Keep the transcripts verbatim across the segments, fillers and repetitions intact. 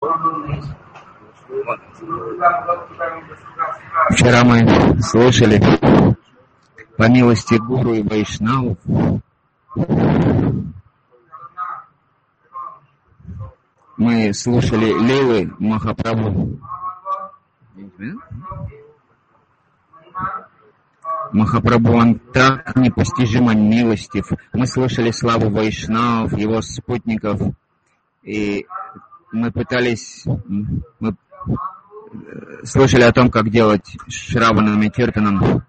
Вчера мы слышали, по милости гуру и вайшнавов, мы слушали лилы Махапрабху. Махапрабху, он так непостижимо милостив. Мы слышали славу вайшнавов, его спутников, и мы пытались, мы слышали о том, как делать Шраванам и Киртанам.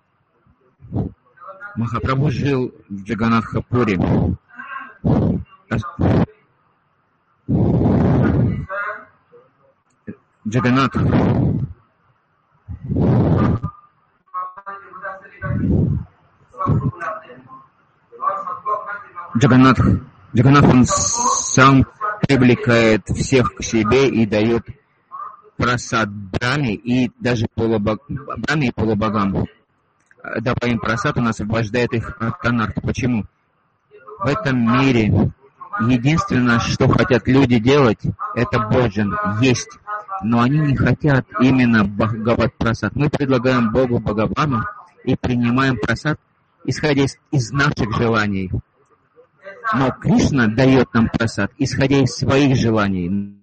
Махапрабху жил в Джаганнатхапуре. Джаганнат. Джаганнат, Джаганнат, он сам привлекает всех к себе и дает прасад Брахме и даже полубог... Брахме и полубогам. Давая им прасад, он освобождает их от анархи. Почему? В этом мире единственное, что хотят люди делать, это божен, есть. Но они не хотят именно Бхагават прасад. Мы предлагаем Богу Бхагавану и принимаем прасад, исходя из, из наших желаний. Но Кришна дает нам прасад, исходя из своих желаний.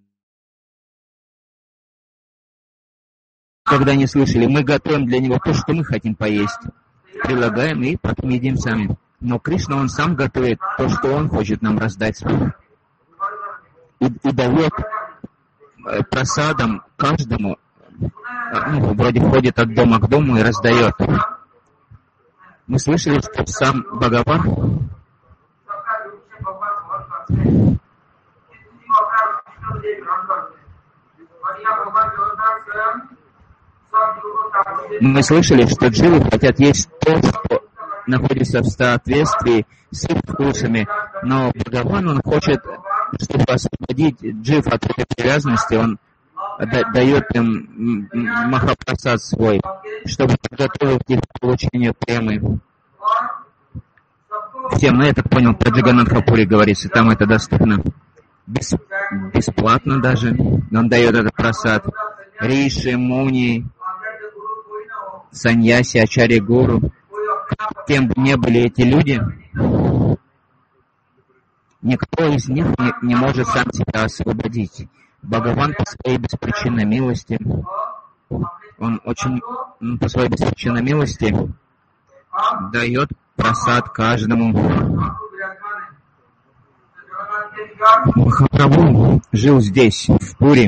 Когда не слышали, мы готовим для него то, что мы хотим поесть. Предлагаем и потом едим сами. Но Кришна, он сам готовит то, что он хочет нам раздать. И, и дает прасадом каждому, ну, вроде ходит от дома к дому и раздает. Мы слышали, что сам Бхагаван Мы слышали, что дживы хотят есть то, что находится в соответствии с их вкусами, но Бхагаван, он хочет, чтобы освободить джив от этой привязанности, он дает им махапрасад свой, чтобы подготовить их к получению премы. Всем, ну я так понял, про Джаганнатхапури говорится, там это доступно бес, бесплатно даже, он дает этот прасад. Риши, Муни, Саньяси, Ачарья Гуру, кем бы ни были эти люди, никто из них не, не может сам себя освободить. Бхагаван по своей беспричинной милости, он очень по своей беспричинной милости дает прасад каждому. Махапрабху жил здесь, в Пури.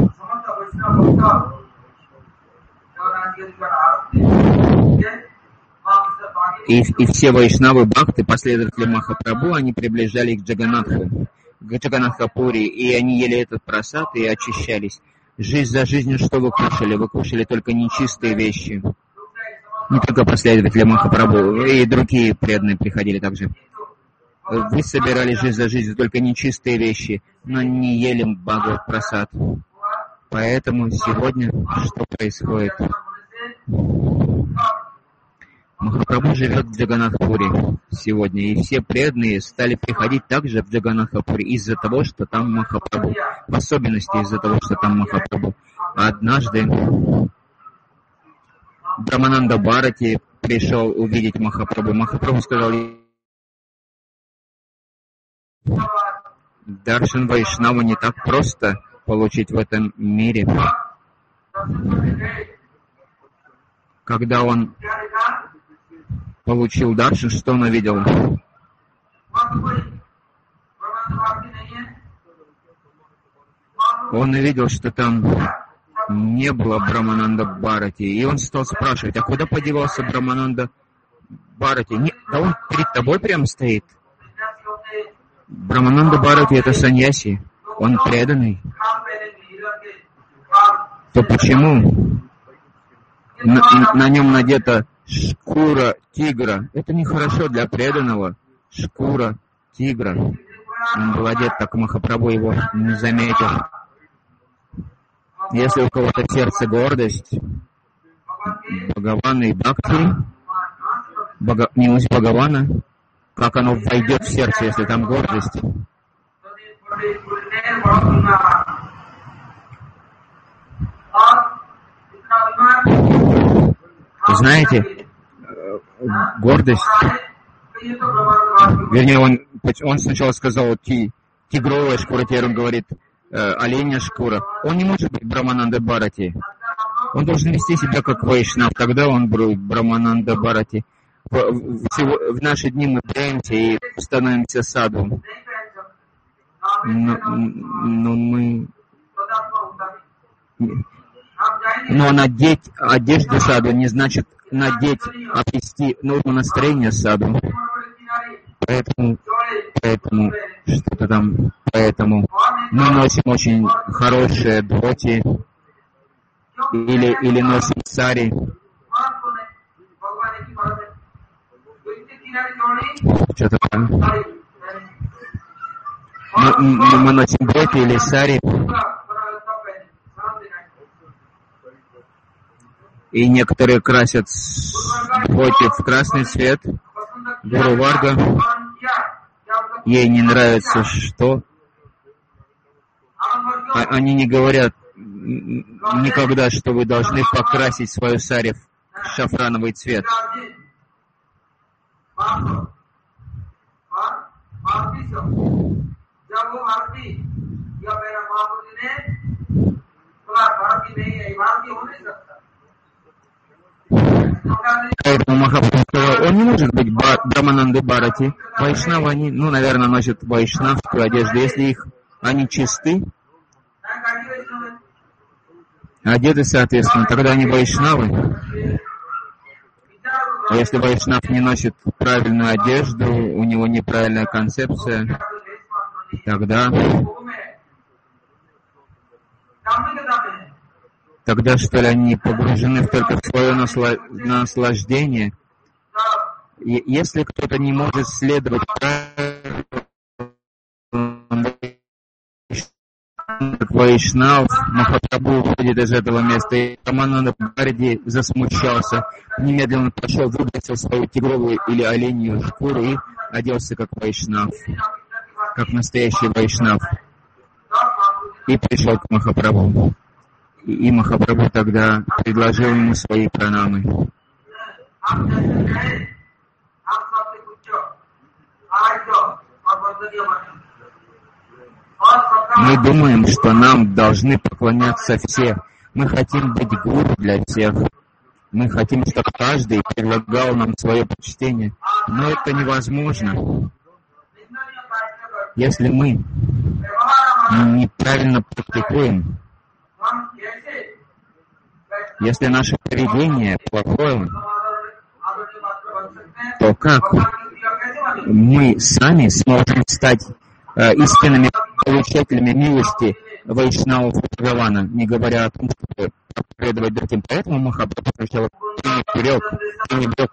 И, и все вайшнавы бхакты, последователи Махапрабху, они приближали к Джаганнатху, к Джаганнатхапури, и они ели этот прасад и очищались. Жизнь за жизнью что вы кушали? Вы кушали только нечистые вещи. Не только последователи Махапрабху, и другие преданные приходили также. Вы собирали жизнь за жизнью только нечистые вещи, но не ели Бхагават прасад. Поэтому сегодня что происходит? Махапрабху живет в Джаганнатхапуре сегодня, и все преданные стали приходить также в Джаганнатхапуре из-за того, что там Махапрабху. В особенности из-за того, что там Махапрабху. Однажды Брамананда Бхарати пришел увидеть Махапрабху. Махапрабху сказал: Даршан Вайшнава не так просто получить в этом мире. Когда он получил даршан, что он увидел? Он увидел, что там не было Брамананда Бхарати. И он стал спрашивать: а куда подевался Брамананда Бхарати? Не, да он перед тобой прямо стоит. Брамананда Бхарати — это саньяси. Он преданный. То почему на, на нем надета шкура тигра? Это нехорошо для преданного. Шкура тигра. Он был одет, так Махапрабху его не заметил. Если у кого-то в сердце гордость, Бхагавана и Бхакти, Бога, милость Бхагавана, как оно войдет в сердце, если там гордость? знаете, гордость, вернее, он, он сначала сказал ти, тигровая шкура, теперь он говорит э, оленя шкура. Он не может быть Брамананда Бхарати. Он должен вести себя как Вайшнав, тогда он будет Брамананда Бхарати. В, в, в наши дни мы прячемся и становимся саду. Но, но мы... Но надеть одежду саду не значит надеть, обрести нужное настроение саду. Поэтому, поэтому, что-то там, поэтому мы носим очень хорошие дроти или, или носим сари. Что-то там. Мы, мы, мы носим дроти или сари. И некоторые красят дроти в красный цвет. Гуру Варга, ей не нравится что. А, они не говорят никогда, что вы должны покрасить свою сари в шафрановый цвет. Поэтому Махапрабху сказал, он не может быть Брамананды Бхарати. Вайшнавы, они, ну, наверное, носят вайшнавскую одежду. Если их, они чисты, одеты соответственно, тогда они вайшнавы. А если вайшнав не носит правильную одежду, у него неправильная концепция, тогда... Тогда, что ли, они погружены только в свое насла... наслаждение. И если кто-то не может следовать Вайшнав, Махапрабху уходит из этого места, и Рамананда Бхарати засмущался, немедленно пошел, выбросил свою тигровую или оленью шкуру и оделся как Вайшнав, как настоящий Вайшнав, и пришел к Махапрабху. И Махапрабху тогда предложил ему свои пранамы. Мы думаем, что нам должны поклоняться все. Мы хотим быть гуру для всех. Мы хотим, чтобы каждый предлагал нам свое почтение. Но это невозможно. Если мы неправильно практикуем, если наше поведение плохое, то как мы сами сможем стать э, истинными получателями милости Вайшнавов Бхагавана, не говоря о том, чтобы проповедовать другим. Поэтому Махапрабху сначала пренебрег, пренебрег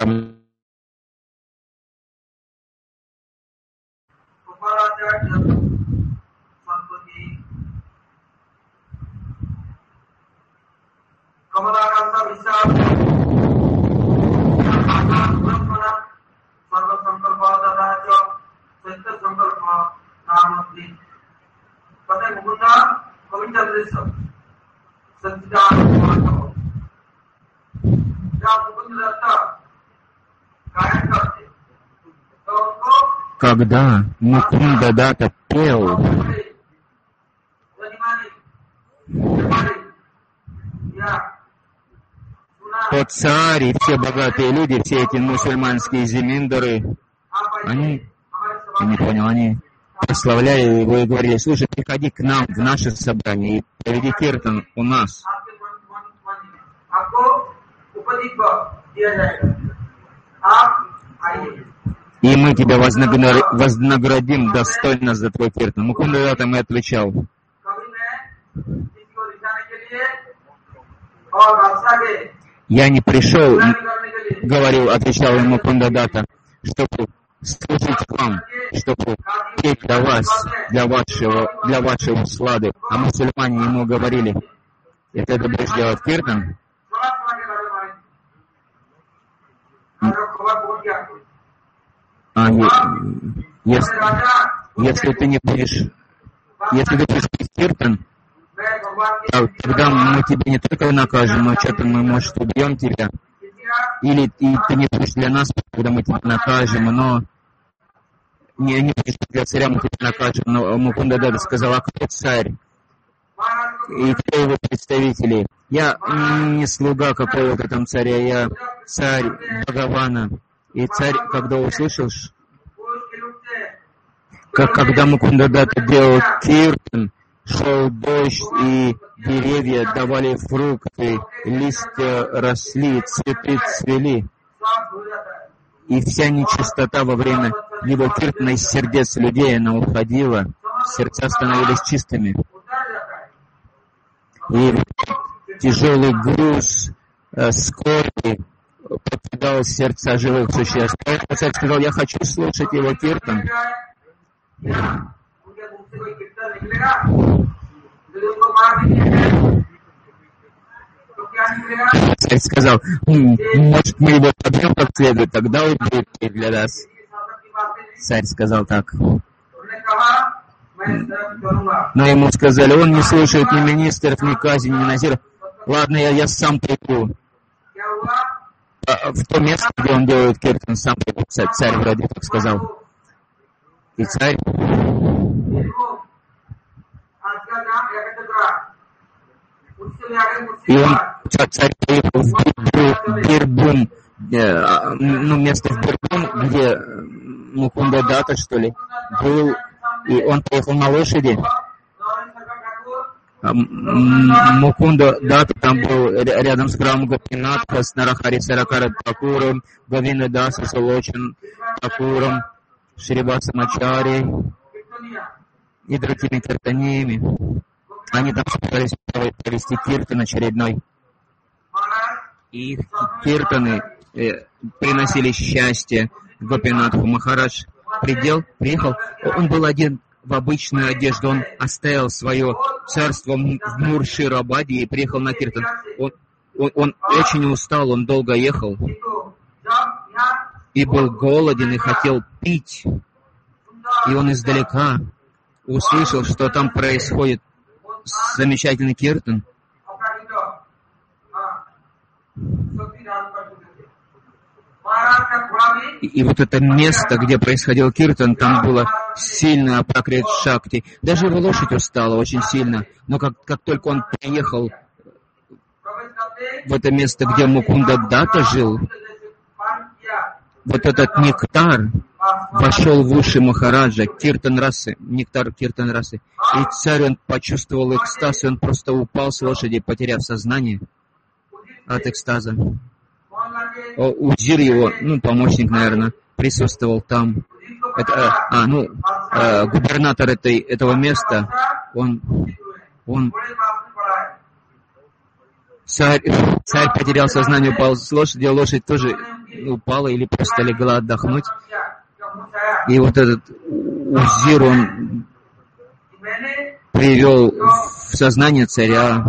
Когда Мукунда Дата пел, то царь и все богатые люди, все эти мусульманские земиндары, они, я не понял, они прославляли его и говорили: слушай, приходи к нам в наше собрание и проведи киртан у нас. И мы тебя вознаградим достойно за твой киртан. Мукунда Дата ему отвечал: я не пришел, говорил, отвечал ему Мукунда Дата, чтобы служить вам, чтобы петь для вас, для вашего, для вашей услады. А мусульмане ему говорили: если ты будешь делать киртан, а если, если ты не будешь, если ты будешь петь киртан, тогда мы тебя не только накажем, но что-то мы, может, убьем тебя. или и ты не будешь для нас, когда мы тебя накажем, но не, не будешь для царя, мы тебя накажем. Но Мукунда Дата сказал: а кто царь? И кто его представители? Я не слуга какого-то там царя, я царь Бхагавана. И царь, когда услышал, как когда Мукунда Дата делал киртан, шел дождь, и деревья давали фрукты, листья росли, цветы цвели. И вся нечистота во время его киртана из сердец людей, она уходила, сердца становились чистыми. И тяжелый груз э, скорби покидал сердца живых существ. Поэтому царь сказал: я хочу слушать его киртан. Царь сказал: может, мы его побьем как следует, тогда он будет для нас. Царь сказал так. Но ему сказали: он не слушает ни министров, ни казней, ни назиров. Ладно, я, я сам приду. А, в то место, где он делает киртан, сам приду. Царь, царь вроде так сказал. И царь... И он, царь приехал в Бирбум, ну, место в Бирбум, где Мукунда Дата, что ли, был. И он приехал на лошади. Мукунда Дата там был рядом с храмом Гопинатха, с Нарахари Саракара Такуром, Гавина Даса Солочин Такуром, Шрибаса Мачари и другими киртаниями. Они там собирались провести киртан очередной. И их киртаны э, приносили счастье Гопинатху. Махарадж Придел, приехал, он был один в обычную одежду, он оставил свое царство в Мурширабаде и приехал на киртан. Он, он, он очень устал, он долго ехал и был голоден и хотел пить. И он издалека услышал, что там происходит замечательный киртан. И, и вот это место, где происходил киртан, там было сильно прокрит шакти. Даже его лошадь устала очень сильно. Но как, как только он приехал в это место, где Мукунда Дата жил, вот этот нектар вошел в уши Махараджа, киртан расы, нектар киртан расы. И царь, он почувствовал экстаз, и он просто упал с лошади, потеряв сознание от экстаза. Удзир его, ну, помощник, наверное, присутствовал там. Это, а, ну, э, губернатор этой, этого места, он, он, царь, царь потерял сознание, упал с лошади, а лошадь тоже упала или просто легла отдохнуть. И вот этот Удзир, он привел в сознание царя.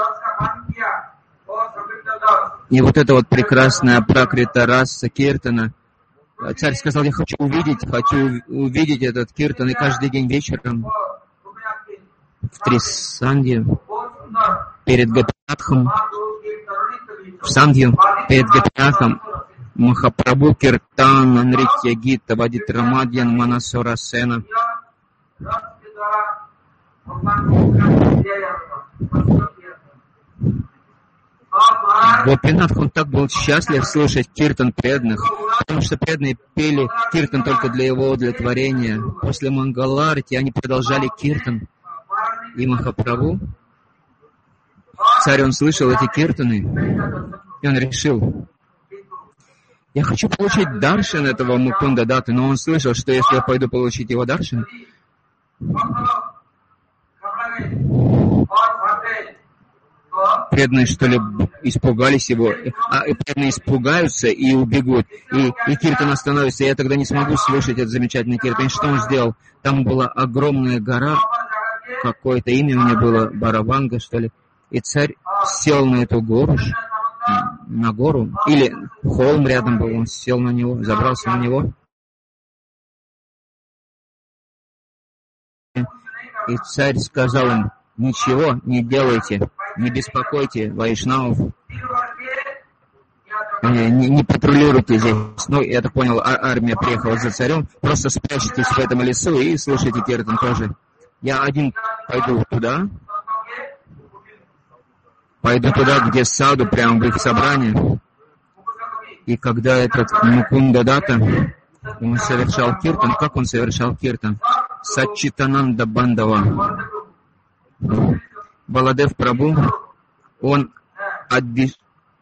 И вот эта вот прекрасная пракрита раса киртана. Царь сказал: я хочу увидеть, хочу увидеть этот киртан. И каждый день вечером в Трисанде перед Гопинатхом, в Сандью перед Гопинатхом, Махапрабху Киртан, Анритья Гита, Вадит Рамадьян, Манасора Сена. Гопинатх, он так был счастлив слушать киртан преданных, потому что преданные пели киртан только для его удовлетворения. После Мангаларти они продолжали киртан. И Махапрабху, царь, он слышал эти киртаны, и он решил: я хочу получить даршан этого Мукунда Даты, но он слышал, что если я пойду получить его даршан, преданные, что ли, испугались его, а преданные испугаются и убегут, и, и киртан остановится, и я тогда не смогу слушать этот замечательный киртан. И что он сделал? Там была огромная гора, какое-то имя у нее было, Бараванга, что ли, и царь сел на эту гору, на гору, или холм рядом был, он сел на него, забрался на него, и царь сказал им: ничего не делайте, не беспокойте вайшнавов. не, не патрулируйте здесь. Ну, я так понял, а, армия приехала за царем. Просто спрячьтесь в этом лесу и слушайте киртан тоже. Я один пойду туда. Пойду туда, где саду, прямо в их собрании. И когда этот Мукунда Дата, он совершал киртан, как он совершал киртан? Саччитананда Бандава. Баладев Прабhu, он Адди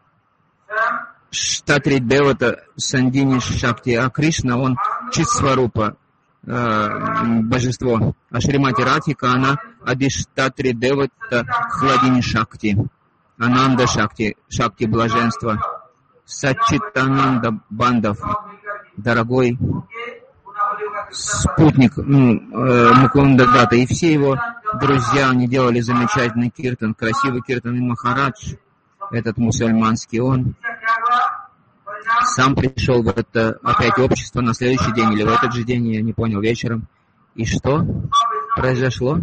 Штатри Девата Сандини Шакти, а Кришна, он Читсварупа, э, божество. А Шримати Радхика, она Адиштатри Девата Хладини Шакти, Ананда Шакти, Шакти блаженства. Саччитананда Бандав, дорогой спутник ну, э, Мукунда Дата, и все его друзья, они делали замечательный киртан, красивый киртан, и Махарадж, этот мусульманский, он сам пришел в это опять общество на следующий день, или в этот же день, я не понял, вечером. И что произошло?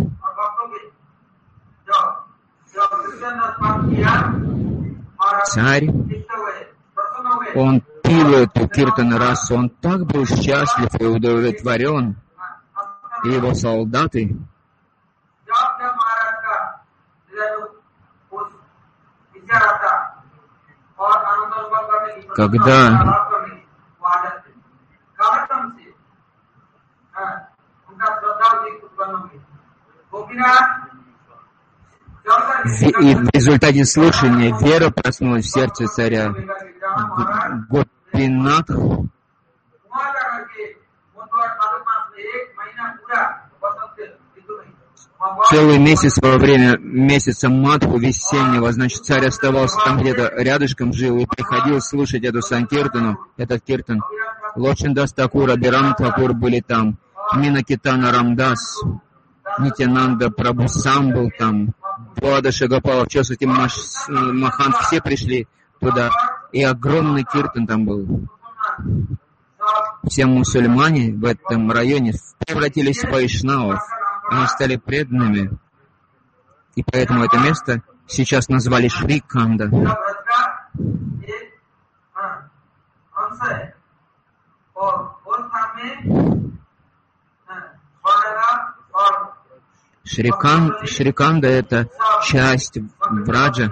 Царь, он пил эту киртан расу, он так был счастлив и удовлетворен, и его солдаты, когда и в результате слушания вера проснулась в сердце царя. Гопинат целый месяц во время месяца Мадху весеннего, значит, царь оставался там где-то рядышком, жил и приходил слушать эту санкиртану, этот киртан. Лочиндас Такур, Абирам Такур были там, Минакитана Рамдас, Нитянанда Прабhu сам был там, Влада Шагапала, Чосати Махан, все пришли туда, и огромный киртан там был. Все мусульмане в этом районе превратились в вайшнавов, они стали преданными, и поэтому это место сейчас назвали Шри-Канда. Шрикан, Шриканда — это часть Враджа,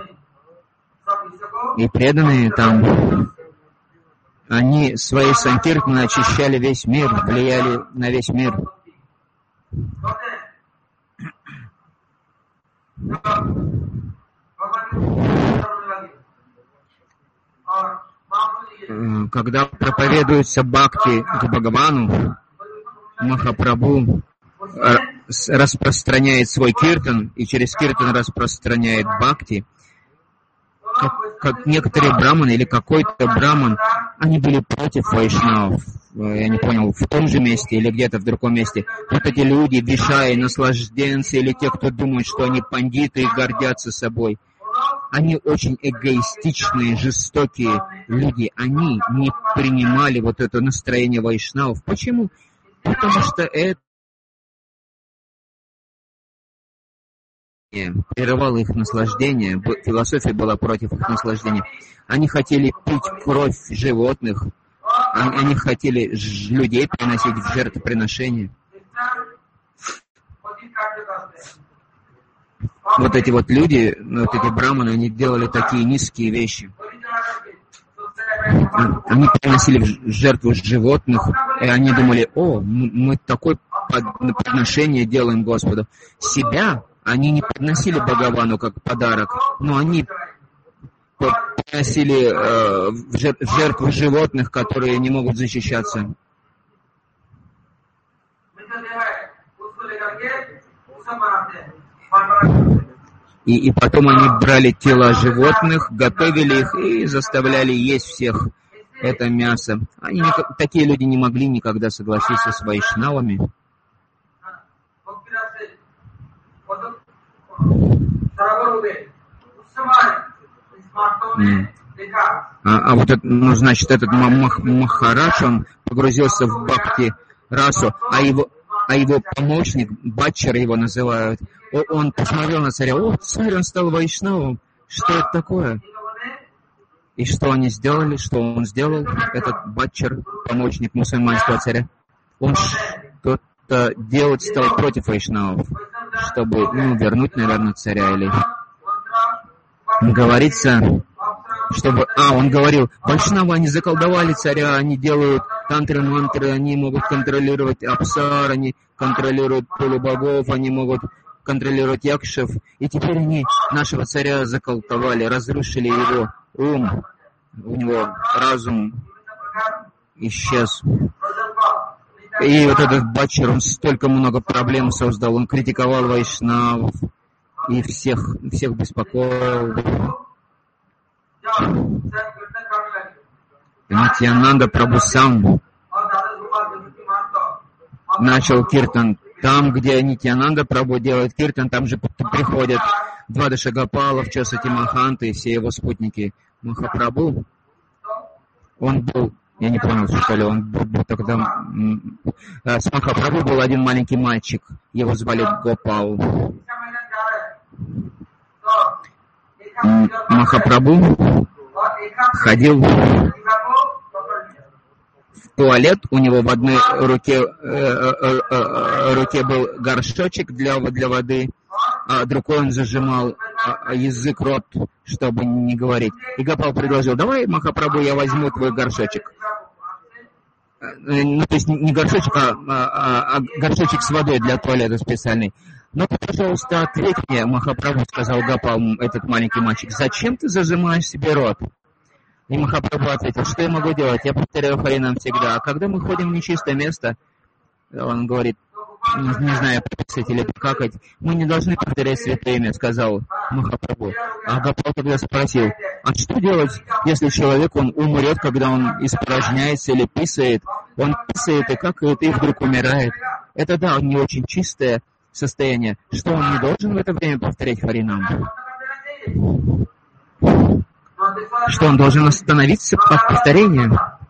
и преданные там, они свои санкиртаны очищали весь мир, влияли на весь мир. Когда проповедуется бхакти к Бхагавану, Махапрабху распространяет свой киртан, и через киртан распространяет бхакти. Как, как некоторые браманы или какой-то браман, они были против вайшнавов. Я не понял, в том же месте или где-то в другом месте. Вот эти люди, вишаи, наслажденцы, или те, кто думают, что они пандиты и гордятся собой, они очень эгоистичные, жестокие люди. Они не принимали вот это настроение вайшнавов. Почему? Потому что это прерывало их наслаждение, философия была против их наслаждения. Они хотели пить кровь животных, они, они хотели людей приносить в жертвоприношение. Вот эти вот люди, вот эти браманы, они делали такие низкие вещи. Они приносили в жертву животных, и они думали: о, мы такое подношение делаем Господу. Себя они не подносили Бхагавану как подарок, но они приносили э, в жертву животных, которые не могут защищаться. И, и потом они брали тела животных, готовили их и заставляли есть всех это мясо. Они не, такие люди не могли никогда согласиться с вайшнавами. А, а вот это, ну, значит, этот мах, Махарадж, он погрузился в бхакти расу, а его, а его помощник, Баччар его называют, он посмотрел на царя: о, царь, он стал вайшнавом, что это такое? И И что они сделали, что он сделал, этот Баччар, помощник мусульманского царя? Он что-то делать стал против вайшнавов, чтобы, ну, вернуть, наверное, царя или... Говорится, чтобы... А, он говорил, вайшнавы, они заколдовали царя, они делают тантры-мантры, они могут контролировать апсар, они контролируют полубогов, они могут контролировать якшев. И теперь они нашего царя заколдовали, разрушили его ум, у него разум исчез. И вот этот Баччар, он столько много проблем создал, он критиковал вайшнавов и всех, всех беспокоил. И Нитьянанда Прабху сам начал киртан. Там, где Нитьянанда Прабху делает киртан, там же приходят Двадаша Гопала, Чосати Маханты и все его спутники. Махапрабху, он был, я не понял, что ли, он был, был тогда... С Махапрабху был один маленький мальчик, его звали Гопал. Махапрабху ходил в туалет, у него в одной руке, э, э, э, руке был горшочек для, для воды, а другой он зажимал язык, рот, чтобы не говорить. И Гопал предложил, давай, Махапрабху, я возьму твой горшочек. Ну, то есть не горшочек, а, а, а горшочек с водой для туалета специальный. Ну, пожалуйста, ответь мне, Махапрабху, сказал Гопал, этот маленький мальчик, зачем ты зажимаешь себе рот? И Махапрабху ответил, что я могу делать? Я повторяю Харинам всегда. А когда мы ходим в нечистое место, он говорит, не, не знаю, пописать или покакать, мы не должны повторять святое имя, сказал Махапрабху. А Гопал тогда спросил, а что делать, если человек, он умрет, когда он испражняется или писает? Он писает и какает, и вдруг умирает. Это, да, не очень чистое состояние. Что он не должен в это время повторять Харинам? Что он должен остановиться от повторения?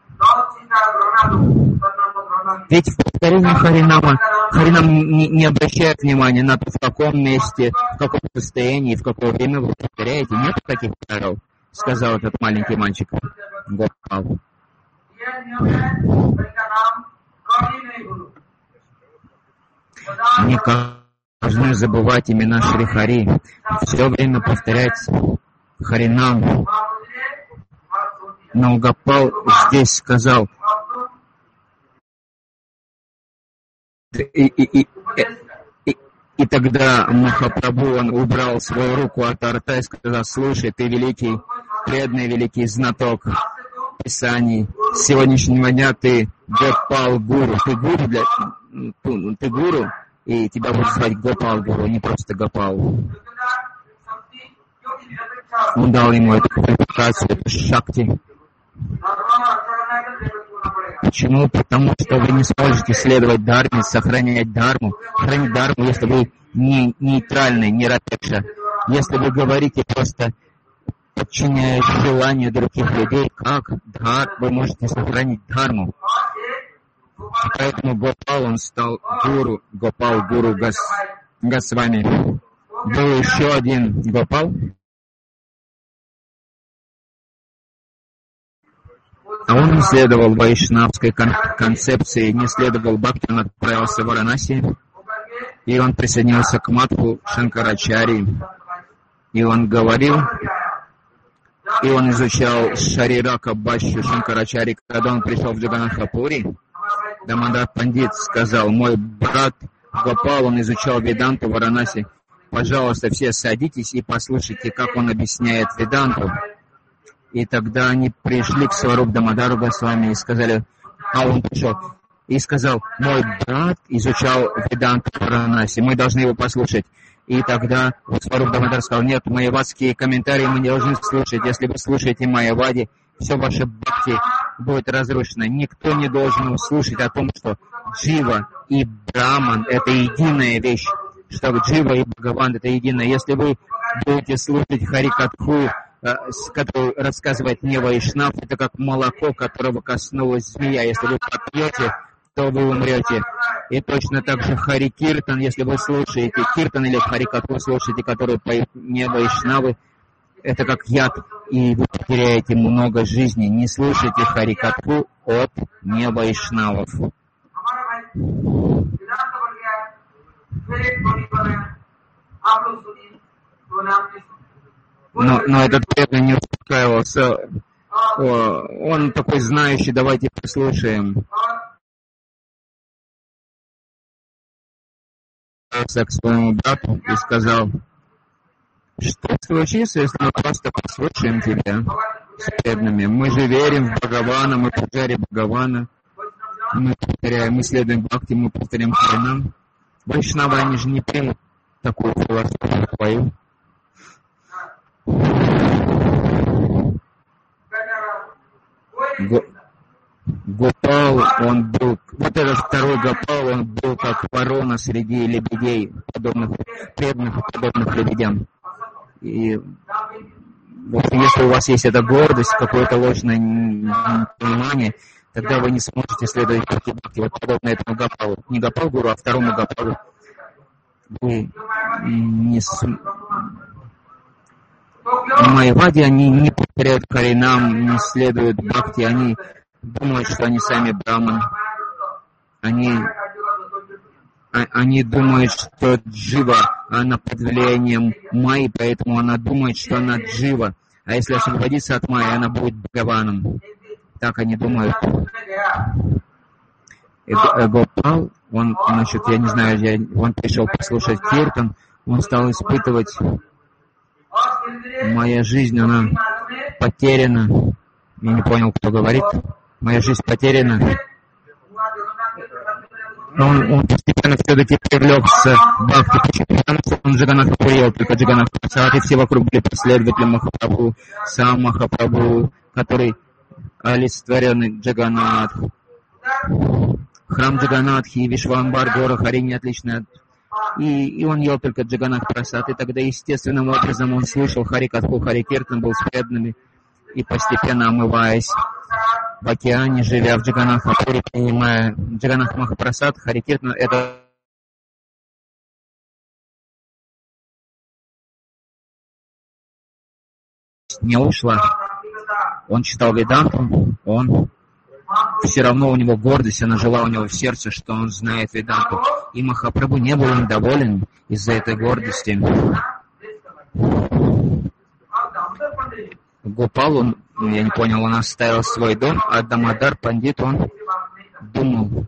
Ведь в повторении Харинама Харинам не, не обращает внимания на то, в каком месте, в каком состоянии, в какое время вы повторяете. Нет таких правил, сказал этот маленький мальчик Гопал. Не должны забывать имена Шри Хари, все время повторять Харинам. Но Гопал здесь сказал, и, и, и, и, и тогда Махапрабху, он убрал свою руку от рта и сказал, слушай, ты великий, преданный, великий знаток Писаний, с сегодняшнего дня ты Гопал Гуру, ты гуру, для, ты гуру, и тебя будут звать Гопал Гуру, не просто Гопал. Он дал ему эту квалификацию, эту шакти. Почему? Потому что вы не сможете следовать дхарме, сохранять дхарму, хранить дхарму, если вы не нейтральны, не ратекша. Если вы говорите просто, подчиняясь желанию других людей, как дхар, вы можете сохранить дхарму. Поэтому Гопал, он стал гуру, Гопал Гуру Гос, Госвами. Был еще один Гопал. А он не следовал вайшнавской кон- концепции, не следовал бхакти, он отправился в Варанаси, и он присоединился к Мадху Шанкарачари, и он говорил, и он изучал Шарирака Бхашью Шанкарачари. Когда он пришел в Джаганнатхапури, Дамодар Пандит сказал, мой брат Гопал, он изучал Веданту в Варанаси, пожалуйста, все садитесь и послушайте, как он объясняет Веданту. И тогда они пришли к Сваруб Дамодару Госвами и сказали, а он пришел, и сказал, мой брат изучал Веданту в Варанаси, мы должны его послушать. И тогда Сваруб Дамодар сказал, нет, майявадские комментарии мы не должны слушать, если вы слушаете майявади, все ваше бхакти будет разрушено. Никто не должен слушать о том, что Джива и Браман — это единая вещь, что Джива и Бхагаван — это единое. Если вы будете слушать Харикатху, который рассказывает мне Вайшнав, это как молоко, которого коснулась змея. Если вы попьете, то вы умрете. И точно так же Хари Киртан, если вы слушаете Киртан или Харикатху слушаете, который поют не Вайшнавы, это как яд, и вы потеряете много жизней. Не слушайте Харикатху от невайшнавов. Но, но этот преданный не успокаивался. О, он такой знающий, давайте послушаем. К своему брату и сказал: что случится, если мы просто послушаем тебя с преданными? Мы же верим в Бхагавана, мы пуджари Бхагавана, мы повторяем, мы следуем бхакти, мы повторяем харинам. Вайшнавы, они же не примут такую философию твою. Го... Гопал, он был, вот этот второй Гопал, он был как ворона среди лебедей, подобных преданных, подобных лебедям. И вот если у вас есть эта гордость, какое-то ложное понимание, тогда вы не сможете следовать пути бхакти. Вот подобно этому Гопалу. Не Гопал Гуру, а второму Гопалу. Вы не с... Майявади, они не повторяют харинам, не следуют бхакти, они думают, что они сами браман. Они, они думают, что джива, она под влиянием майи, поэтому она думает, что она джива. А если освободиться от майи, она будет бхагаваном. Так они думают. Гопал, он, значит, я не знаю, я, он пришел послушать киртан, он стал испытывать: моя жизнь, она потеряна. Я не понял, кто говорит. Моя жизнь потеряна. Он, он постепенно все-таки привлекся к бхакти. Он Джаганатха Пури, только Джаганатха Прасад, и все вокруг были последователи Махапрабху, сам Махапрабху, который олицетворенный Джаганатх. Храм Джаганатхи и Вишвамбар, гора Харини отличный от... И, и он ел только Джаганатх Прасад, и тогда естественным образом он слушал Харикатху, Харикиртан, был с преданными, и постепенно омываясь в океане, живя в Джаганатх Пури, принимая Джаганатх Махапрасад, Харикиртан, это не ушла. Он читал Веданту, он все равно у него гордость, она жила у него в сердце, что он знает Веданту. И Махапрабху не был им доволен из-за этой гордости. Гопал, он, я не понял, он оставил свой дом, а Дамодар Пандит, он думал.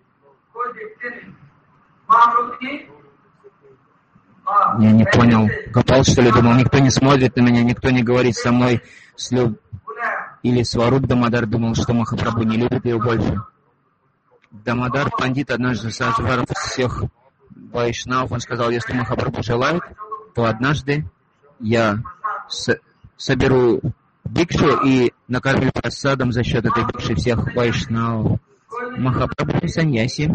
Я не понял. Гопал, что ли, думал, никто не смотрит на меня, никто не говорит со мной с люб... Или Сваруб Дамодар думал, что Махапрабху не любит его больше. Дамодар Пандит однажды созвал всех вайшнавов, он сказал: если Махапрабху желает, то однажды я с... соберу бикшу и накормлю прасадом за счет этой бикши всех вайшнавов. Махапрабху саньяси.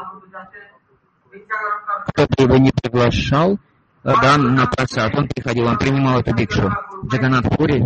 Кто бы его не приглашал, да, на прасад, он приходил, он принимал эту бикшу. Джаганатх Пури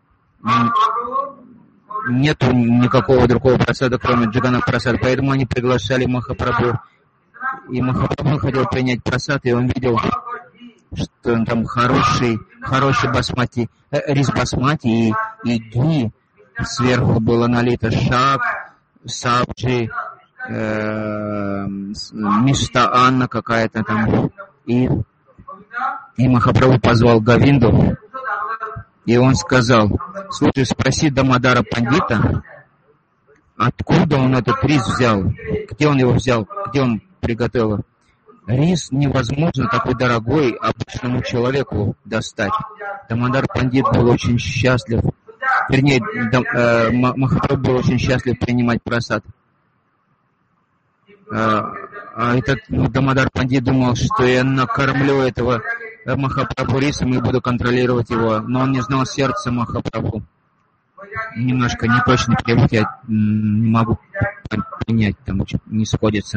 нету никакого другого прасада, кроме Джаганатх Прасада, поэтому они приглашали Махапрабху. И Махапрабху хотел принять прасад, и он видел, что он там хороший, хороший басмати, э, рис басмати и, и ги. Сверху было налито шак, сабджи, э, мишта Анна какая-то там. И, и Махапрабху позвал Говинду, и он сказал: слушай, спроси Дамодара Пандита, откуда он этот рис взял, где он его взял, где он приготовил. Рис невозможно такой дорогой обычному человеку достать. Дамодар Пандит был очень счастлив, вернее, Дам, э, Махапрабху был очень счастлив принимать прасад. Э, а этот ну, Дамодар Пандит думал, что я накормлю этого Махапрабху рисом и буду контролировать его, но он не знал сердца Махапрабху. Немножко неточный перевод, я не могу понять, там не сходится.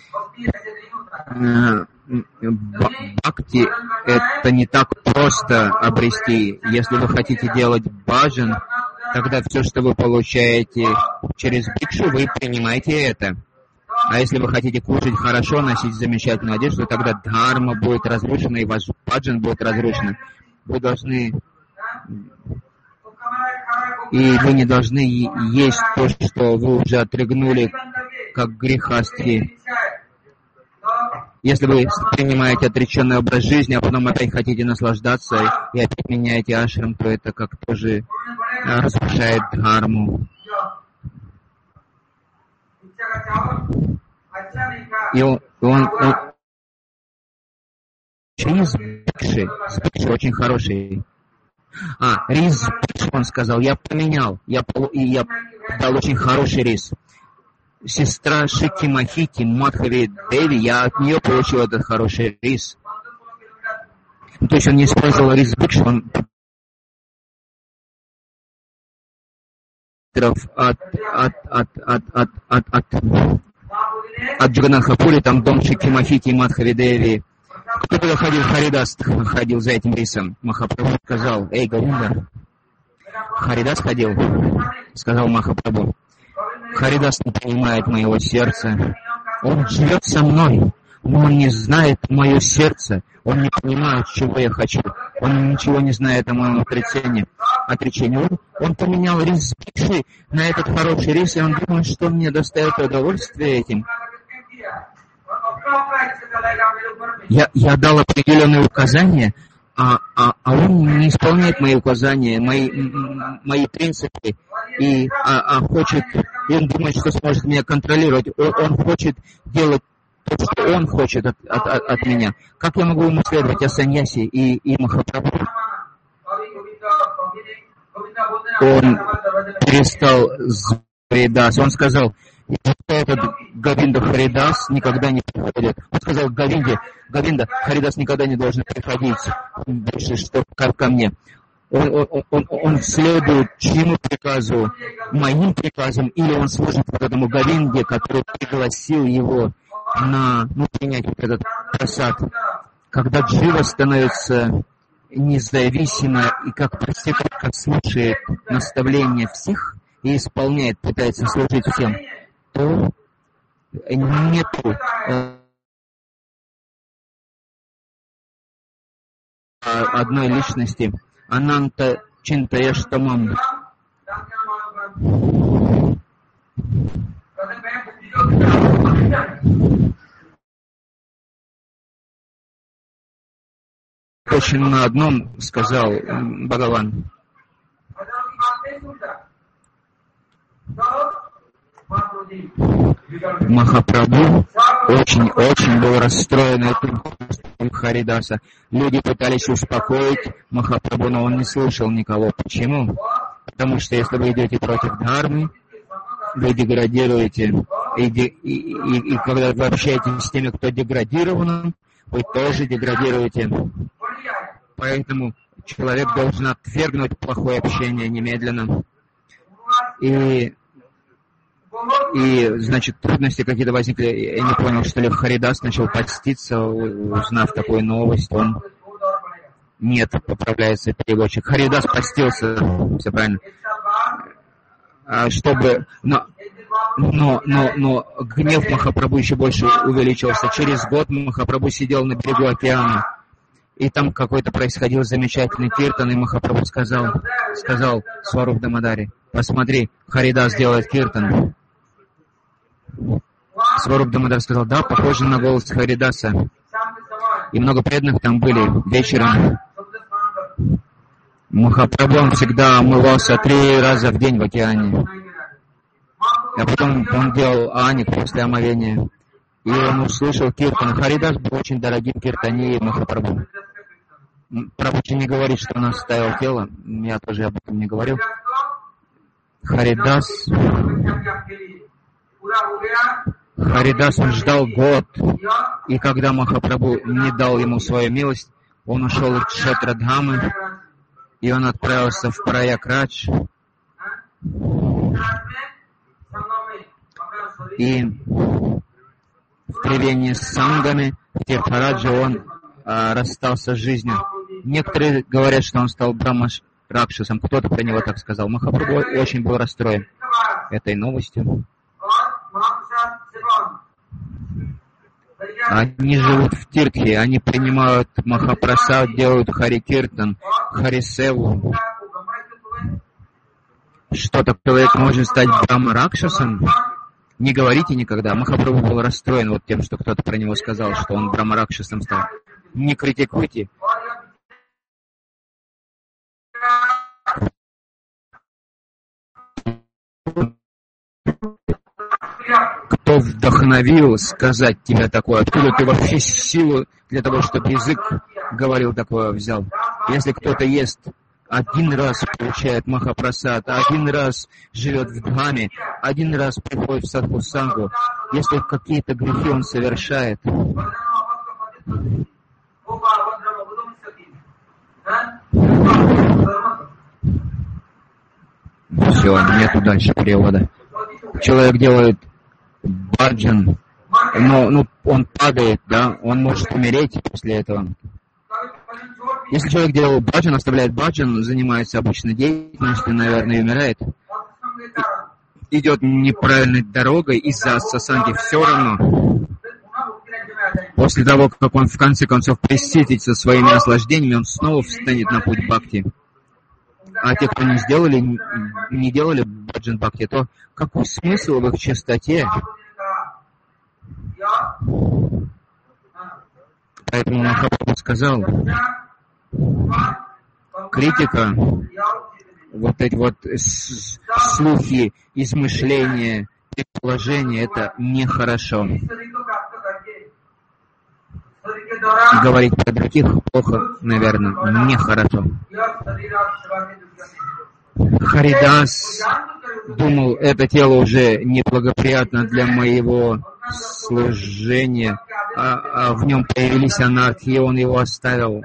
Бхакти — это не так просто обрести. Если вы хотите делать баджан, тогда все, что вы получаете через бикшу, вы принимаете это. А если вы хотите кушать хорошо, носить замечательную одежду, тогда дхарма будет разрушена, и ваш баджан будет разрушен. Вы должны И вы не должны есть то, что вы уже отрыгнули, как грехастки. Если вы принимаете отреченный образ жизни, а потом опять хотите наслаждаться и опять меняете ашрам, то это как тоже разрушает дхарму. И он, он, он рис бикши, бикши очень хороший. А, рис, он сказал, я поменял, я, и я дал очень хороший рис. Сестра Шити Махити, Мадхави Деви, я от нее получил этот хороший рис. То есть он не использовал рис бикши, он от, от, от, от, от, от, от, от Джаганнатха-пури, там дом Шити Махити и Мадхави Деви. Кто-то ходил, Харидас ходил за этим рисом. Махапрабху сказал, эй, Говинда, Харидас ходил, сказал Махапрабху. Харидас не понимает моего сердца. Он живет со мной, но он не знает мое сердце. Он не понимает, чего я хочу. Он ничего не знает о моем отречении. отречении. Он, он поменял рис бикши на этот хороший рис, и он думает, что он мне доставит удовольствие этим. Я, я дал определенные указания, а, а, а он не исполняет мои указания, мои, мои принципы, и а, а хочет, и он думает, что сможет меня контролировать. Он, он хочет делать то, что он хочет от, от, от, от меня. Как я могу ему следовать, я саньяси и, и Махапрабху? Он перестал Харидас. Он сказал, этот Говинда Харидас никогда не приходит. Он сказал Говинде, Говинда, Харидас никогда не должен приходить больше, что как ко мне. Он, он, он, он следует чьему приказу, моим приказам, или он служит вот этому Говинде, который пригласил его на, ну, принять вот этот прасад. Когда джива становится независимо и как проститутка слушает наставления всех и исполняет, пытается служить всем, то нету э, одной личности. Ананта Чинтаяштамам. Очень на одном сказал Бхагаван. Махапрабху очень-очень был расстроен этим Харидаса. Люди пытались успокоить Махапрабху, но он не слушал никого. Почему? Потому что если вы идете против дхармы, вы деградируете. И, и, и, и когда вы общаетесь с теми, кто деградирован, вы тоже деградируете. Поэтому человек должен отвергнуть плохое общение немедленно. И И, значит, трудности какие-то возникли. Я не понял, что ли, Харидас начал поститься, узнав такую новость. Он... Нет, поправляется переводчик. Харидас постился, все правильно. Чтобы... Но, но, но, но гнев Махапрабху еще больше увеличился. Через год Махапрабху сидел на берегу океана. И там какой-то происходил замечательный киртан, и Махапрабху сказал, сказал Сваруб Дамадари, посмотри, Харидас делает киртан. Сваруб Дамадар сказал, да, похоже на голос Харидаса. И много преданных там были вечером. Махапрабху он всегда омывался три раза в день в океане. А потом он делал аник после омовения. И он услышал киртан. Харидас был очень дорогим киртани Махапрабху. Прабхупада не говорит, что он оставил тело. Я тоже об этом не говорил. Харидас... Харидас, он ждал год, и когда Махапрабху не дал ему свою милость, он ушел из Кшетрадхамы, и он отправился в Праяградж. И в привении с сангами в Тиртхараджи он а, расстался с жизнью. Некоторые говорят, что он стал Брахма-ракшасом, кто-то про него так сказал. Махапрабху очень был расстроен этой новостью. Они живут в Тиртхе, они принимают Махапрасад, делают Хари Киртан, Харисеву. что такой человек может стать Брахма-ракшасом, не говорите никогда. Махапрабху был расстроен вот тем, что кто-то про него сказал, что он Брахма-ракшасом стал. Не критикуйте. Кто вдохновил сказать тебе такое? Откуда ты вообще силу для того, чтобы язык говорил такое взял? Если кто-то ест один раз, получает Махапрасад, один раз живет в Дхаме, один раз приходит в Садхусангу, если какие-то грехи он совершает, все, нету дальше перевода. Человек делает баджан, но ну, он падает, да, он может умереть после этого. Если человек делал баджан, оставляет баджан, занимается обычной деятельностью, наверное, и умирает, идет неправильной дорогой из-за сасанги, все равно. После того, как он в конце концов присытится своими наслаждениями, он снова встанет на путь бхакти. А те, кто не сделали, не делали баджан бхакти, то какой смысл в их чистоте? Поэтому Махапрабху сказал, критика, вот эти вот слухи, измышления, предположения, это нехорошо. Говорить про других плохо, наверное, нехорошо. Харидас думал, это тело уже неблагоприятно для моего служения, а, а в нем появились анархи, и он его оставил.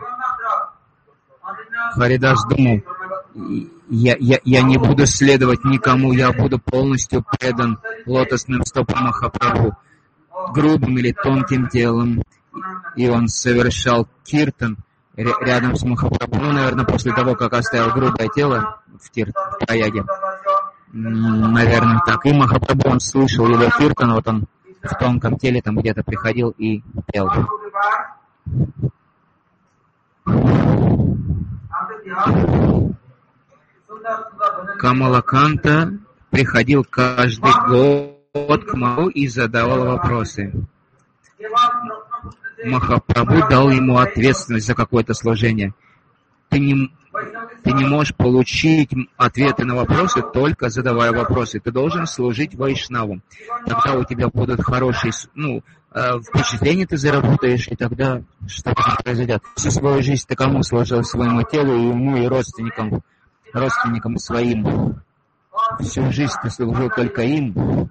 Харидас думал, я, я, я не буду следовать никому, я буду полностью предан лотосным стопам Махапрабху, грубым или тонким телом. И он совершал киртан рядом с Махапрабху, ну, наверное, после того, как оставил грубое тело в, тир, в Праяге. Наверное, так. И Махапрабху, он слышал его киртан, вот он в тонком теле там где-то приходил и пел. Камалаканта приходил каждый год к Махапрабху и задавал вопросы. Махапрабху дал ему ответственность за какое-то служение. Ты не, ты не можешь получить ответы на вопросы, только задавая вопросы. Ты должен служить вайшнавам. Тогда у тебя будут хорошие, ну, впечатления ты заработаешь, и тогда что-то произойдет. Всю свою жизнь ты кому служил? Своему телу, и ему, и родственникам, родственникам своим. Всю жизнь ты служил только им,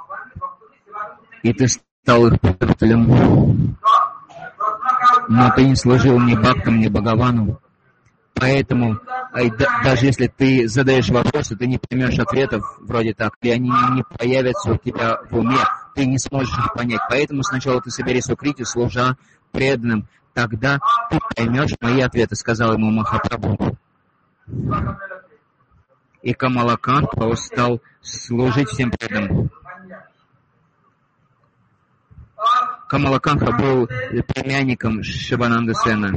и ты стал их покровителем. Но ты не служил ни Бхактам, ни Бхагавану. Поэтому, даже если ты задаешь вопросы, ты не поймешь ответов вроде так, и они не появятся у тебя в уме, ты не сможешь их понять. Поэтому сначала ты собери сукрити, служа преданным, тогда ты поймешь мои ответы, сказал ему Махапрабху. И Камалаканта стал служить всем преданным. Камалаканта был племянником Шивананда Сена.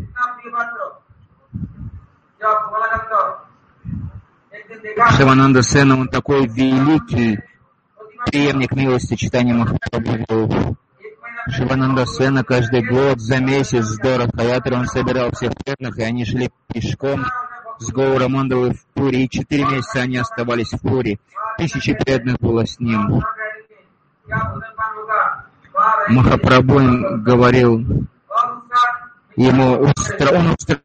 Шивананда Сена, он такой великий преемник милости читания Махапрабху. Шивананда Сена каждый год за месяц с Дора-Хаятри он собирал всех преданных, и они шли пешком с Гаура Мандалы в Пури, и четыре месяца они оставались в Пури. Тысячи преданных было с ним. Махапрабху говорил ему, он устроил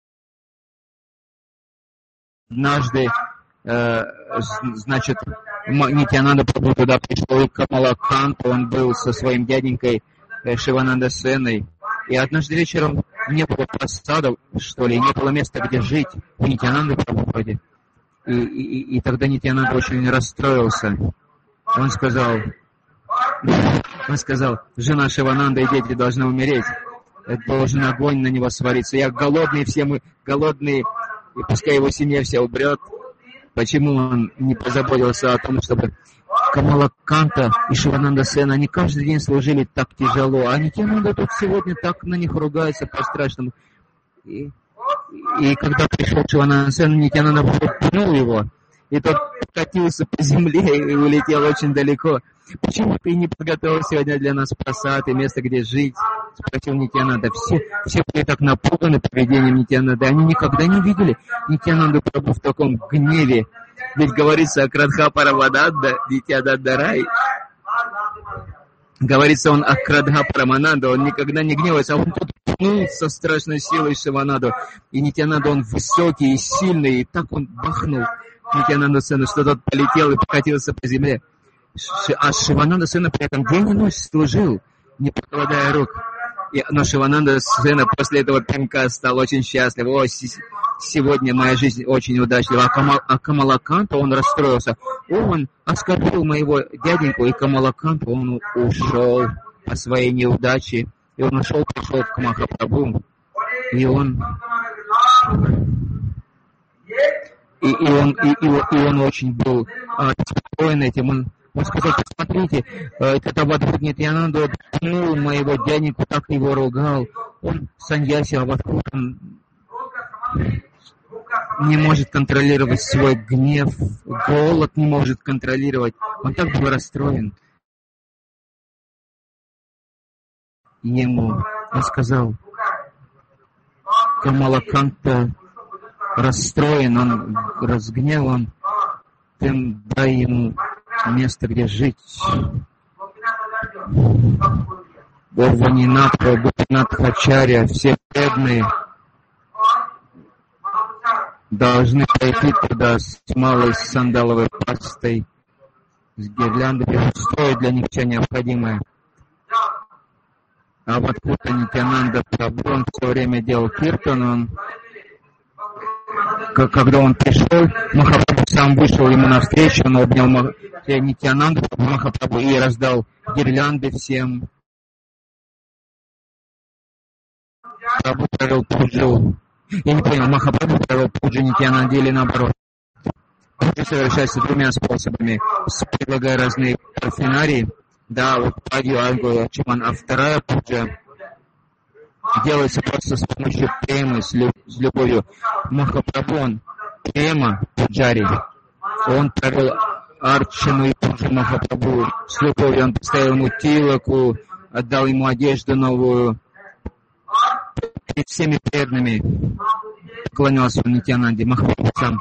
однажды, э, значит, Нитьянанда Прабху туда пришел, и Камалаканта, он был со своим дяденькой э, Шивананда Сеной, и однажды вечером не было просада, что ли, не было места, где жить, у Нитьянанды Прабху вроде, и, и, и тогда Нитьянанда очень расстроился. Он сказал, он сказал, жена Шивананда и дети должны умереть, должен огонь на него свариться, я голодный, все мы голодные, и пускай его семья вся умрет. Почему он не позаботился о том, чтобы Камалаканта и Шивананда Сена, они каждый день служили так тяжело, а Нитьянанда тут сегодня так на них ругается по-страшному. И, и когда пришел Шивананда Сена, Нитьянанда пнул его И тот покатился по земле и улетел очень далеко. «Почему ты не подготовил сегодня для нас просад и место, где жить?» — спросил Нитьянанда. Все, все были так напуганы поведением Нитьянанды. Они никогда не видели Нитьянанду Прабху в таком гневе. Ведь говорится о Крадха Парамананда, Нитьянанда Рай. Говорится он о Крадха Парамананда, он никогда не гневается, а он тут пнул со страшной силой Шивананду. И Нитьянанда, он высокий и сильный, и так он бахнул Нитьянанду сыну, что тот полетел и покатился по земле. А Шивананда сына при этом день и ночь служил, не покладая рук. И, но Шивананда сына после этого пинка стал очень счастлив. О, сегодня моя жизнь очень удачлива. А, Камал, а Камалаканта, он расстроился. Он оскорбил моего дяденьку, и Камалаканта, он ушел по своей неудаче. И он ушел, пришел к Махапрабху. И он... И, и, он, и, и, и он очень был а, спокоен этим. Он, он сказал: посмотрите, этот Авадхут Нитьянанда пнул моего дяденьку, так его ругал. Он саньяси Авадхут, он не может контролировать свой гнев, голод не может контролировать. Он так был расстроен. Ему он сказал: Камалаканта расстроен, он разгневан, ты дай ему место, где жить. Гурванинатха, Гупинатхачарья, все преданные должны пойти туда с малой сандаловой пастой, с гирляндами, устроить для них все необходимое. А вот Кута Нитьянанда Прабху, он все время делал киртан, он когда он пришел, Махапрабху сам вышел ему навстречу, он обнял Нитьянанду Махапрабху и раздал гирлянды всем. Прабху провел пуджу. Я не понял, Махапрабху провел пуджу Нитьянанде или наоборот. Пуджа совершается двумя способами. Предлагая разные парфюмерии, да, вот Падью, Ангула, Чиман, а вторая пуджа делается просто с помощью премы, с, лю- с любовью. Махапрабху, он према, пуджари, он провел арчану и пуджу Махапрабху с любовью, он поставил ему тилаку, отдал ему одежду новую, перед всеми преданными поклонился он Нитьянанде, Махапрабху сам.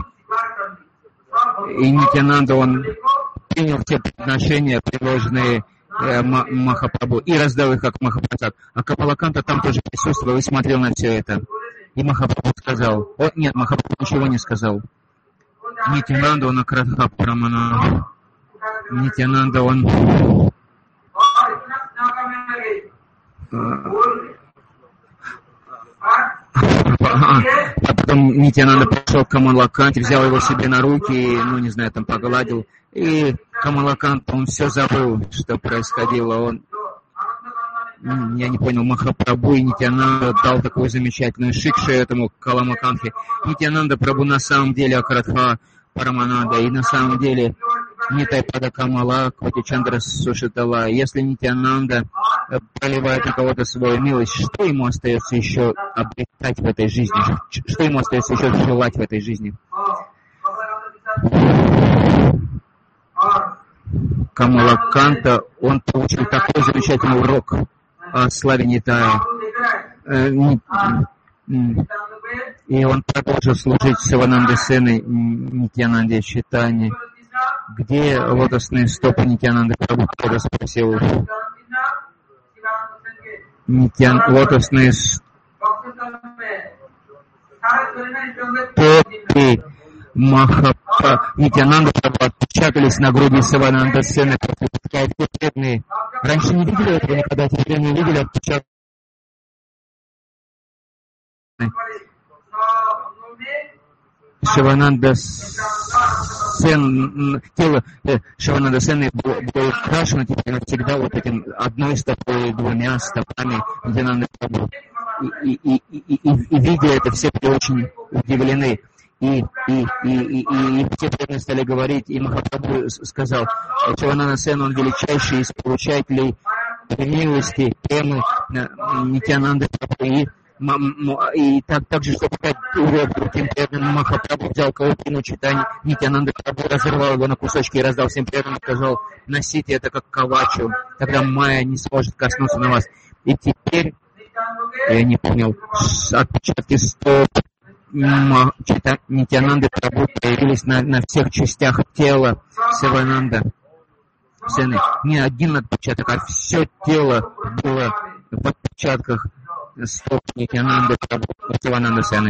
И Нитьянанда, он принял те подношения, предложенные Махапрабху, и раздал их как Махапрасад. А Камалаканта там тоже присутствовал и смотрел на все это. И Махапрабху сказал: о, нет, Махапрабху ничего не сказал. Нитьянанда, он Крадха Парамананда. Нитьянанда, он... А потом Нитьянанда пошел к Камалаканте, взял его себе на руки, ну, не знаю, там погладил. И Камалаканта, он все забыл, что происходило. Он, я не понял, Махапрабху и Нитьянанда дал такую замечательную шикшу этому Камалаканте. Нитьянанда Прабху на самом деле Акрадха Парамананда, и на самом деле Нитайпада Камала, Кватичандра Сушитала. Если Нитьянанда проливает на кого-то свою милость, что ему остается еще обретать в этой жизни? Что ему остается еще желать в этой жизни? Камалаканта, он получил такой замечательный урок о славе Нитая. И он продолжил служить Сивананде Сеной, Нитьянанде Чайтанье. Где лотосные стопы Нитьянанды Прабху? Кто-то спросил. Нитьян... Лотосные стопы Махапа Нитьянанда Прабху отпечатались на груди Сивананды Сены. Преданные. Раньше не видели этого никогда, теперь не видели отпечатки. Шивананда Сен, тело Шивананда Сены было, было украшено теперь навсегда вот этим одной стопой, двумя стопами Нитьянанды Прабху. И, и, и, и, и, и видя это, все были очень удивлены. И, и, и, и, и, и все преданные стали говорить, и Махапрабху сказал: Шивананда Сен, он величайший из получателей милости, премы Нитьянанды Прабху. И И так, также, чтобы дать урок другим преданным, Махапрабху взял Каупину Чайтаньи Нитьянанда Прабху, разорвал его на кусочки и раздал всем преданным, сказал: носите это как кавачу, тогда майя не сможет коснуться на вас. И теперь, я не понял, отпечатки стоп Нитьянанды Прабху появились на, на всех частях тела Сивананда Сены. Не один отпечаток, а все тело было в отпечатках стоп Нитьянанды Прабху Сивананда Сены.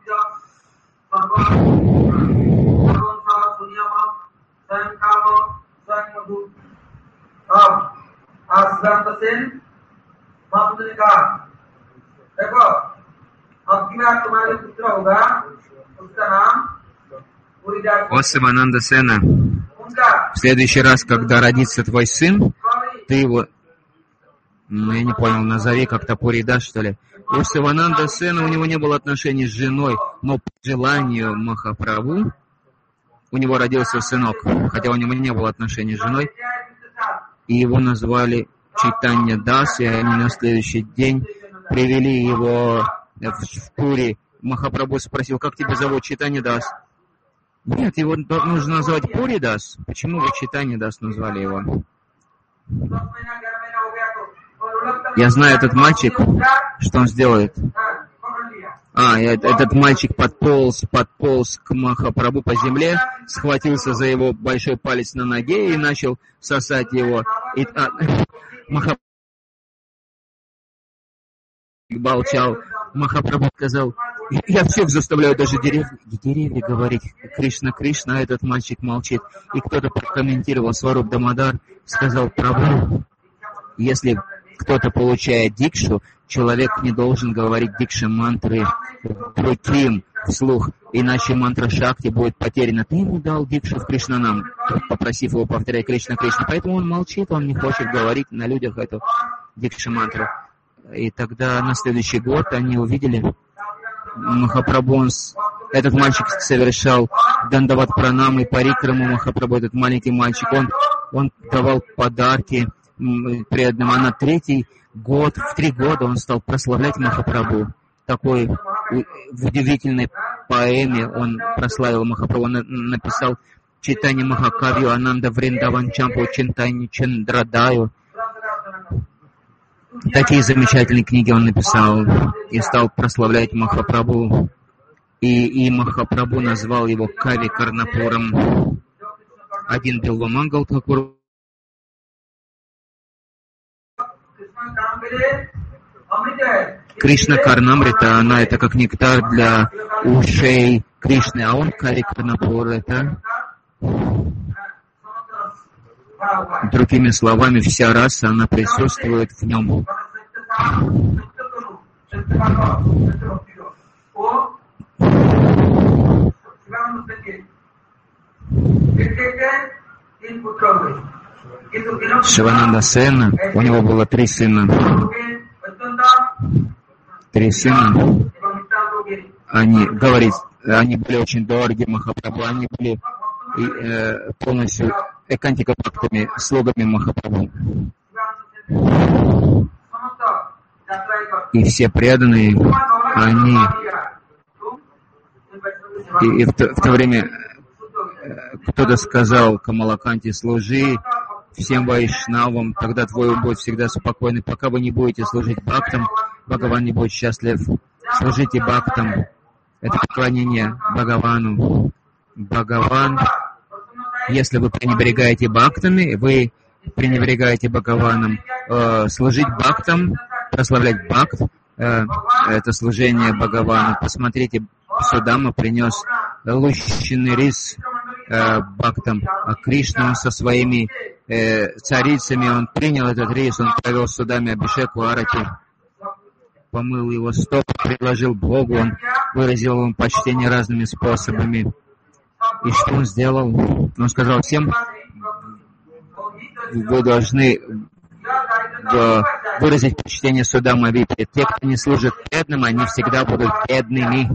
О Сивананда Сена, в следующий раз, когда родится твой сын, ты его, ну я не понял, назови как-то Пуридас, что ли. У Сивананда Сена у него не было отношений с женой, но по желанию Махапрабху у него родился сынок, хотя у него не было отношений с женой, и его назвали Чайтанья Дас, и они на следующий день привели его в Пури. Махапрабху спросил: как тебя зовут? Чайтанья Дас. Нет, его нужно назвать Пури Дас. Почему вы Чайтанья Дас назвали его? Я знаю этот мальчик, что он сделает. А, этот мальчик подполз, подполз к Махапрабху по земле, схватился за его большой палец на ноге и начал сосать его. И, а, Махапрабху молчал. Махапрабху сказал: я всех заставляю, даже деревья, деревья говорить Кришна, Кришна, а этот мальчик молчит. И кто-то прокомментировал, Сваруб Дамодар сказал: Прабху, если кто-то получает дикшу, человек не должен говорить дикша-мантры другим вслух, иначе мантра Шакти будет потеряна. Ты ему дал дикшу в Кришнанам, попросив его повторять Кришна, Кришна. Поэтому он молчит, он не хочет говорить на людях эту дикша-мантру. И тогда на следующий год они увидели, Махапрабху, он, этот мальчик совершал Дандават Пранам и Парикраму Махапрабху, этот маленький мальчик, он, он давал подарки преданным, а на третий год, в три года он стал прославлять Махапрабху. Такой в удивительной поэме он прославил Махапрабху, он написал Чайтанья Махакавью Ананда Вриндаван Чампу Чинтайни Чандрадаю. Такие замечательные книги он написал и стал прославлять Махапрабху. И, и Махапрабху назвал его Кави Карнапуром. Один Билвамангал Такур. Кришна Карнамрита, она это как нектар для ушей Кришны, а он Кави Карнапур, это... Другими словами, вся раса, она присутствует в нем. Шивананда Сена, у него было три сына. Три сына. Они, говорит, они были очень дороги Махапрабху, они были и, э, полностью экантика-пактами, слугами Махапрабху. И все преданные, они... И, и в, то, в то время кто-то сказал Камалаканте: служи всем вайшнавам, тогда твой ум будет всегда спокойный. Пока вы не будете служить бхактам, Бхагаван не будет счастлив. Служите бхактам. Это поклонение Бхагавану. Бхагаван, если вы пренебрегаете бхактами, вы пренебрегаете Бхагаваном. Э, служить бхактам, прославлять бхакт, э, это служение Бхагавану. Посмотрите, Судама принес лущенный рис э, бхактам, а Кришна, он со своими э, царицами, он принял этот рис, он провел Судаме Абхишеку Арати, помыл его стопы, предложил Богу, он выразил ему почтение разными способами. И что он сделал? Он сказал всем: вы должны выразить почтение Судама Випре. Те, кто не служит бедным, они всегда будут бедными.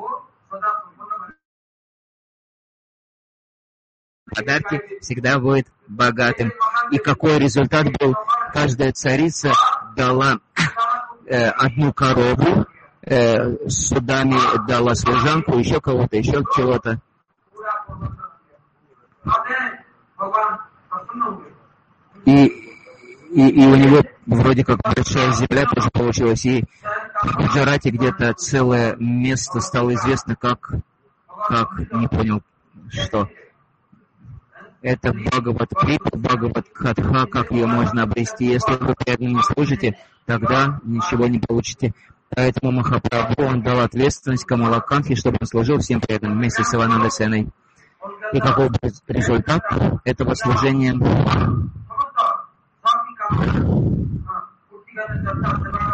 Подарки всегда будет богатым. И какой результат был? Каждая царица дала э, одну корову э, судами дала служанку, еще кого-то, еще чего-то. И, и, и у него вроде как большая земля тоже получилась, и в Гуджарате где-то целое место стало известно как, как, не понял, что. Это Бхагават Крипа, Бхагават Катха, как ее можно обрести. Если вы преданно не служите, тогда ничего не получите. Поэтому Махапрабху, он дал ответственность Камалакантхе, чтобы он служил всем преданным вместе с Иванандой Сеной. И какой был результат этого служения?